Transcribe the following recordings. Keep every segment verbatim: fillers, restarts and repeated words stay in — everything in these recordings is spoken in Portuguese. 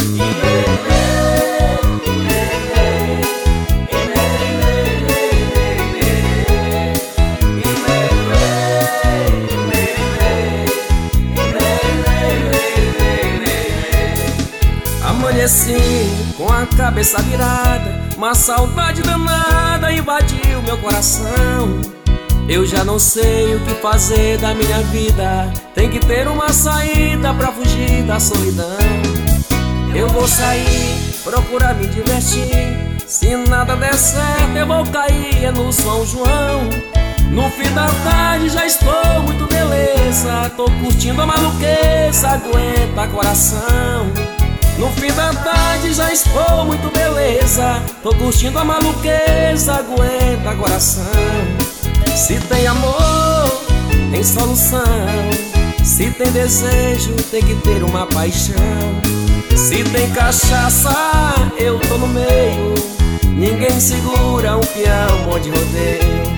Amanheci com a cabeça virada, uma saudade danada invadiu meu coração. Eu já não sei o que fazer da minha vida, tem que ter uma saída pra fugir da solidão. Eu vou sair, procurar me divertir, se nada der certo eu vou cair no São João. No fim da tarde já estou muito beleza, tô curtindo a maluqueza, aguenta coração. No fim da tarde já estou muito beleza, tô curtindo a maluqueza, aguenta coração. Se tem amor, tem solução. Se tem desejo, tem que ter uma paixão. Se tem cachaça, eu tô no meio, ninguém segura um peão, bom de rodeio.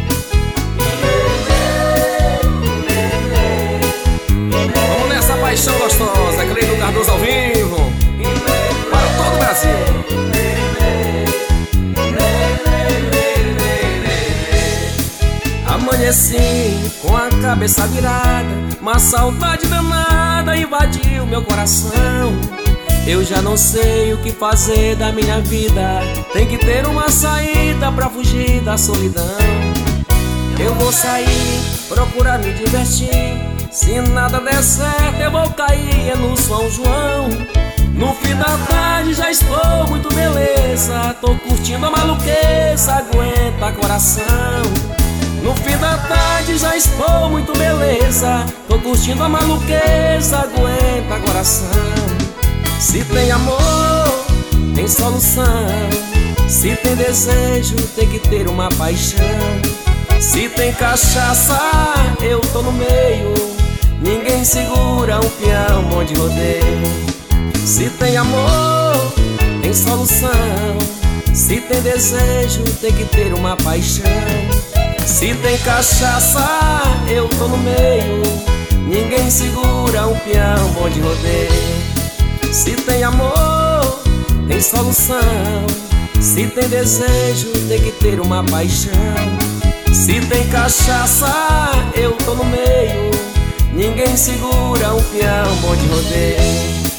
Vamos nessa paixão gostosa, Cleiton Cardoso ao vivo para todo o Brasil. Amanheci com a cabeça virada, uma saudade danada invadiu meu coração. Eu já não sei o que fazer da minha vida, tem que ter uma saída pra fugir da solidão. Eu vou sair, procurar me divertir, se nada der certo eu vou cair no São João. No fim da tarde já estou muito beleza, tô curtindo a maluqueza, aguenta coração. No fim da tarde já estou muito beleza, tô curtindo a maluqueza, aguenta coração. Se tem amor, tem solução. Se tem desejo, tem que ter uma paixão. Se tem cachaça, eu tô no meio, ninguém segura um peão, bom de rodeio. Se tem amor, tem solução. Se tem desejo, tem que ter uma paixão. Se tem cachaça, eu tô no meio, ninguém segura um peão, bom de rodeio. Se tem amor, tem solução. Se tem desejo, tem que ter uma paixão. Se tem cachaça, eu tô no meio, ninguém segura um peão, bom de rodeio.